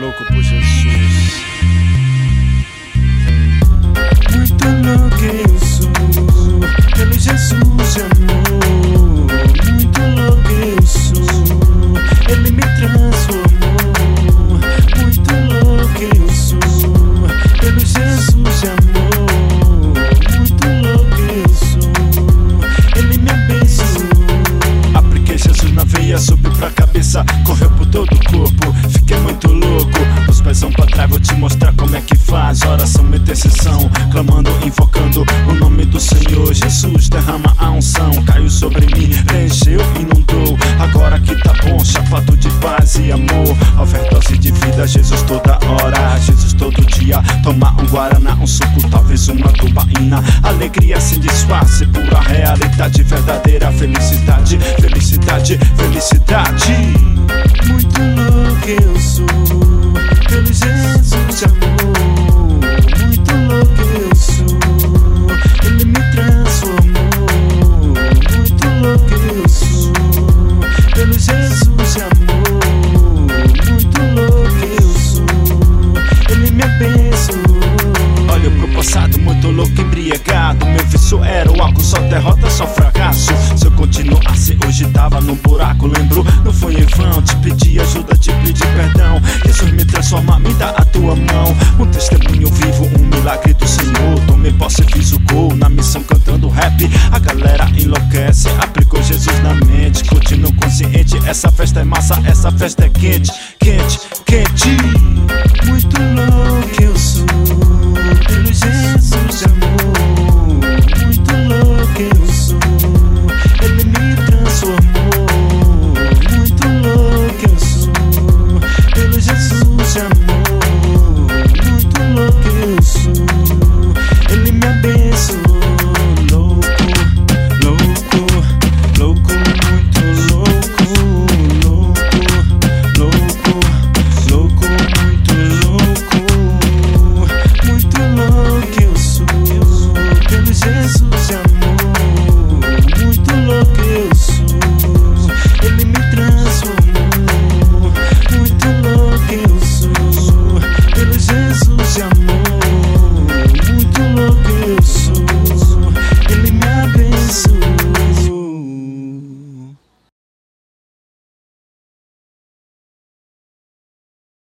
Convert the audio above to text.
louco por Jesus. Muito louco eu sou, pelo Jesus de amor. Muito louco eu sou, Ele me transformou. Muito louco eu sou, pelo Jesus de amor. Muito louco eu sou, Ele me abençoou. Apliquei Jesus na veia, subi pra cabeça, correu por todo o corpo. Fiquei muito louco, os pezão pra trás, vou te mostrar como é que faz. Oração, intercessão, clamando, invocando o nome do Senhor. Jesus derrama a unção, caiu sobre mim, preencheu, inundou. Agora que tá bom, chapado de paz e amor. Overdose de vida, Jesus toda hora, Jesus todo dia. Toma um guaraná, um suco, talvez uma tubaína. Alegria sem disfarce, pura realidade, verdadeira felicidade. Felicidade, felicidade. Muito louco eu sou, pelo Jesus de amor. Muito louco eu sou, Ele me transformou. Muito louco eu sou, pelo Jesus de amor. Muito louco eu sou, Ele me abençoou. Olho pro passado, muito louco, embriagado. Meu vício era o álcool, só derrota, só fracasso. Se eu continuasse, hoje tava no buraco. Lembro, não foi em vão, te pedi ajuda, te pedi perdão. Jesus me transforma, me dá a tua mão. Um testemunho vivo, um milagre do Senhor. Tomei posse, fiz o gol, na missão cantando rap. A galera enlouquece, aplicou Jesus na mente. Continuo consciente, essa festa é massa, essa festa é quente. Quente, quente. Muito louco eu sou, pelo Jesus de amor. Muito louco eu sou, Ele me transformou. Muito louco eu sou, pelo Jesus de amor. Muito louco eu sou, Ele me abençoou. Louco, louco, louco, muito louco. Louco, louco, louco, muito louco. Muito louco eu sou, pelo Jesus de amor. Muito louco eu sou, Ele me transformou. Muito louco eu sou, pelo Jesus de amor.